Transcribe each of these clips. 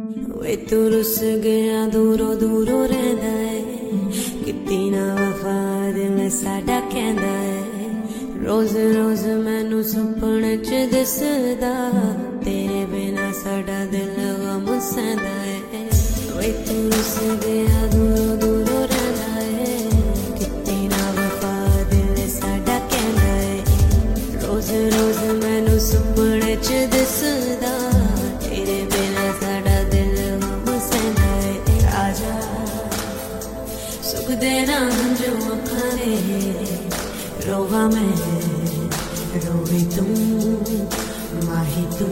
वे तू रुस गया दूरों दूरों रहंदा है कितनी ना वफा दिल साडा कहंदा है रोज रोज मैनू सुपने च दिसदा तेरे बिना साडा दिल गम सहंदा है वे तू रुस गया दूरों दूरों रहंदा है कितनी ना वफा दिल साडा कहंदा है रोज रोज मैनू सुपने च दिसदा तेरे बिना साडा दिल गम सहंदा है आजा सुख देना जो अखां दे रोवा मैं रोवी तू माही तू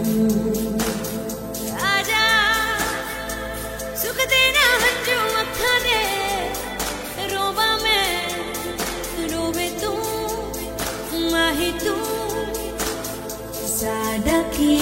आजा सुख देना जो अखां दे रोवा मैं रोवे तू माही तू साडा की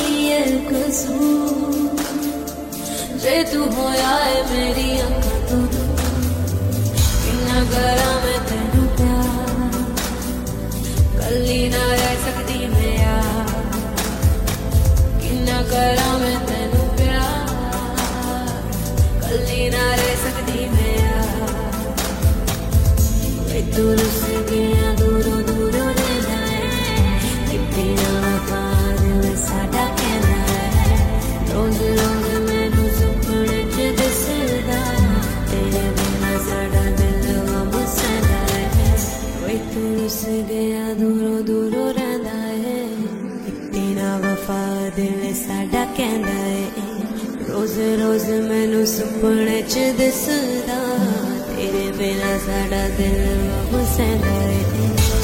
कसूर जे तू होया है मेरी अखां तो किन्ना करा मैं तेनू प्यार कल्ली ना रह सकदी मैं यार किन्ना करा मैं तेनू प्यार कल्ली ना रह सकदी मैं यार वे तू रुस गया दूरों दूरों रहंदा है कितनी ना वफा दिल साडा कहंदा है रोज रोज मैनू सुपने च दिसदा तेरे बिना साडा दिल गम सहंदा है वे तू रुस गया दूरों दूरों रहंदा है कितनी ना वफा दिल साडा कहंदा है रोज रोज मैनू सुपने च दिसदा तेरे बिना साडा दिल गम सहंदा है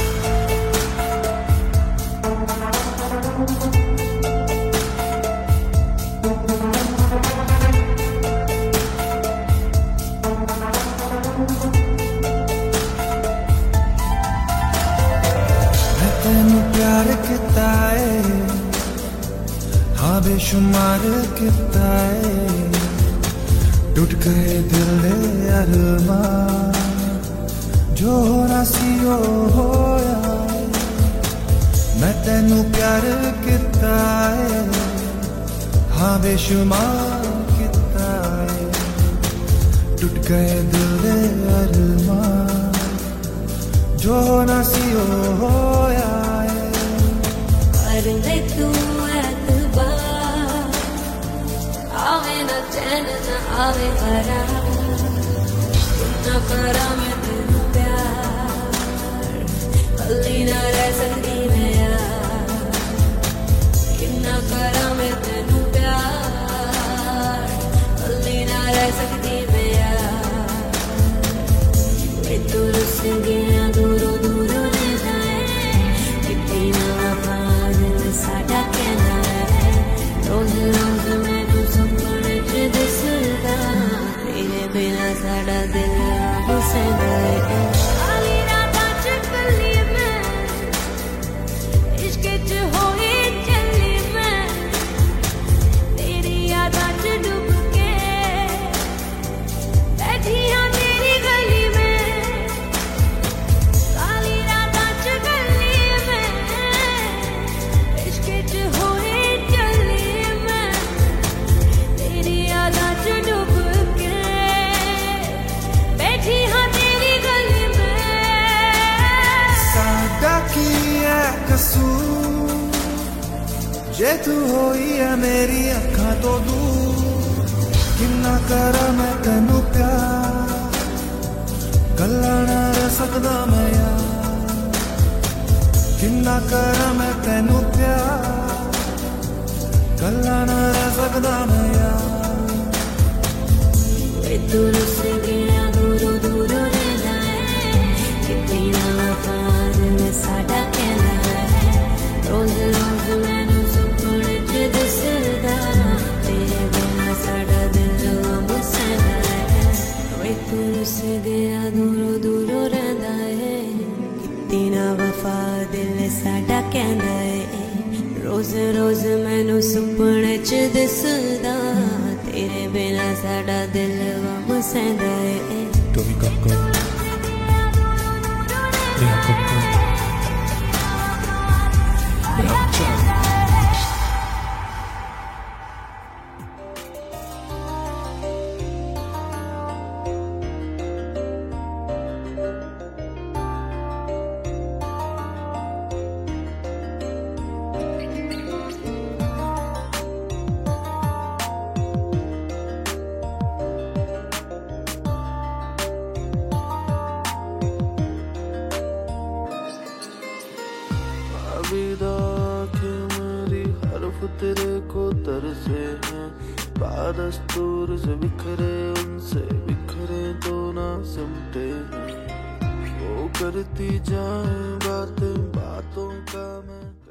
तेनू प्यार किता है हाँ बेशुमार किता है टूट गए दिल दे अरमान जो होना सी ओ होया मैं तेनू प्यार किता है हाँ बेशुमार किता है टूट गए दिल दे अरमान जो होना सी ओ होया कर ले तू एतबार आवे ना चैन ना आवे करार ना करा मैं तेनू प्यार कल्ली ना रह सकदी मैं यार किन्ना करा मैं तेनू प्यार कल्ली ना रह सकदी मैं यार वे तू रुस गया दूरों दूरों रहंदा है कितनी ना वफा दिल साडा कहंदा है रोज रोज मैनू सुपने च दिसदा तेरे बिना साडा दिल गम सहंदा है काली रातां च कल्ली मैं इश्क च होई चली मैं तेरी यादां च डुब के बैठी हां तेरी गली में काली रातां च कल्ली मैं इश्क च होई चली मैं तेरी यादां च डुब के बैठी हां तेरी गली में साडा की है कसूर जे तू होई है मेरी अखां तो दूर किन्ना करा मैं तेनू प्यार गल्ला ना रह सकदा मैं यार किन्ना करा मैं तेनू प्यार गल्ला ना रह सकदा मैं यार वे तू रुस गया दूरों दूरों रहंदा है कितनी ना वफा दिल साडा कहंदा है रोज रोज मैनू सुपने च दिसदा तेरे बिना साडा दिल गम सहंदा है वे तू रुस गया दूरों दूरों रहंदा है कितनी ना वफा दिल साडा कहंदा है रोज रोज मैनू सुपने च दिसदा तेरे बिना साडा दिल गम सहंदा है Tommy Coco Leah Coco Leah Coco दस्तूर से बिखरे, उनसे बिखरे तो ना सिमटे हैं। वो करती जाए बातें, बातों का मैं